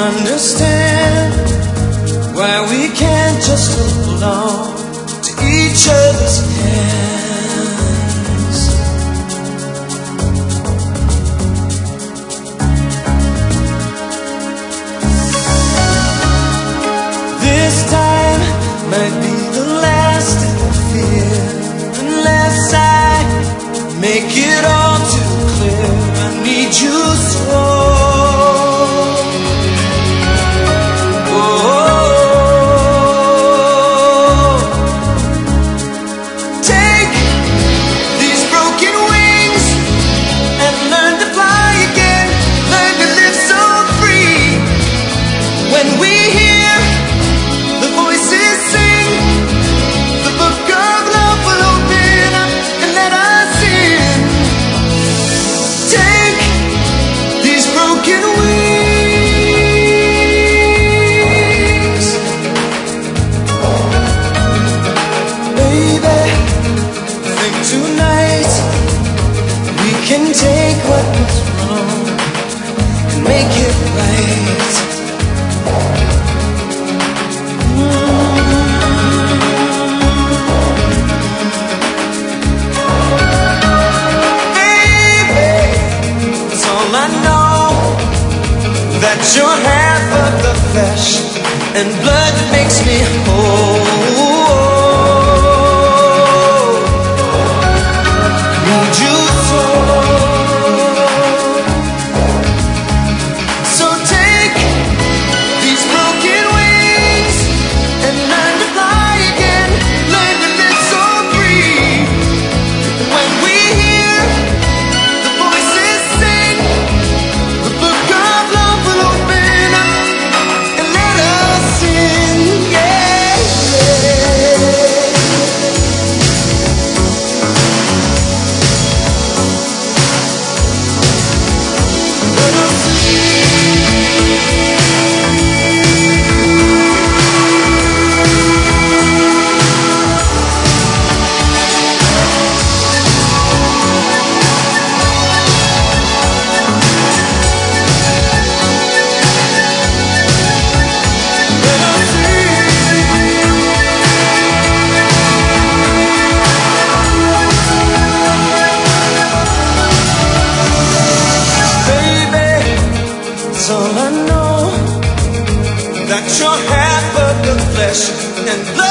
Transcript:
understand why we can't just hold on to each other's hands. This time might be the last I fear, unless I make it all too clear. I need you so. Tonight we can take what was wrong and make it right. Baby, it's all I know, that you're half of the flesh and blood that makes me whole. All I know, that you're half of the flesh and blood.